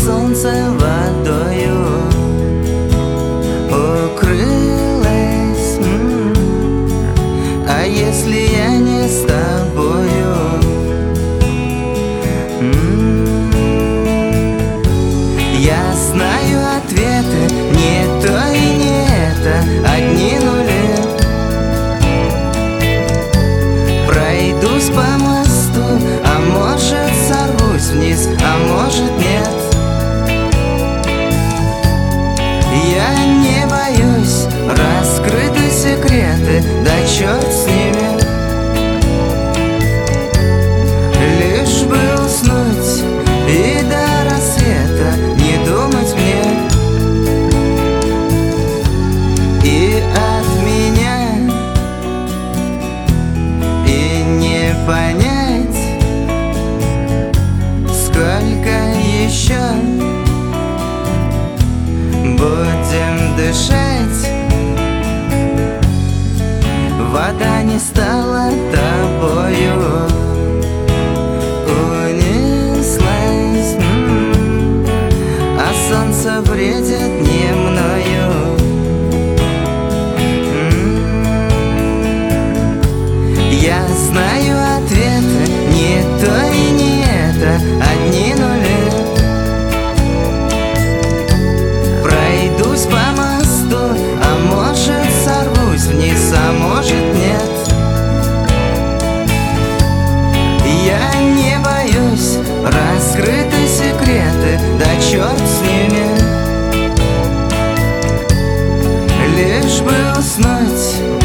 солнце водою укрылось. А если я не с тобою? Я знаю ответы, не то и не это, одни нули. Пройдусь по мосту, а может сорвусь вниз, а может нет. Я не боюсь раскрыты секреты, да черт с ними. Лишь бы уснуть и до рассвета не думать мне. И от меня и не понять, сколько еще будем дышать. Вода не стала тобою, унеслась, а солнце бредит не мною. Я знаю ответы, не то и не это, одни нули. Пройдусь по мосту, а может сорвусь вниз, а может нет. Я не боюсь раскрыты секреты, да черт с ними. Лишь бы уснуть